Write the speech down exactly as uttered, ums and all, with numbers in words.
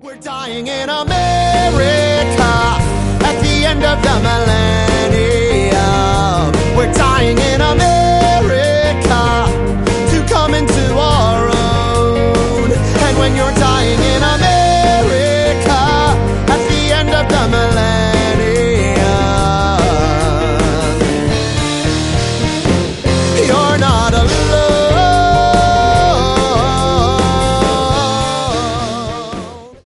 We're dying in America at the end of the millennium.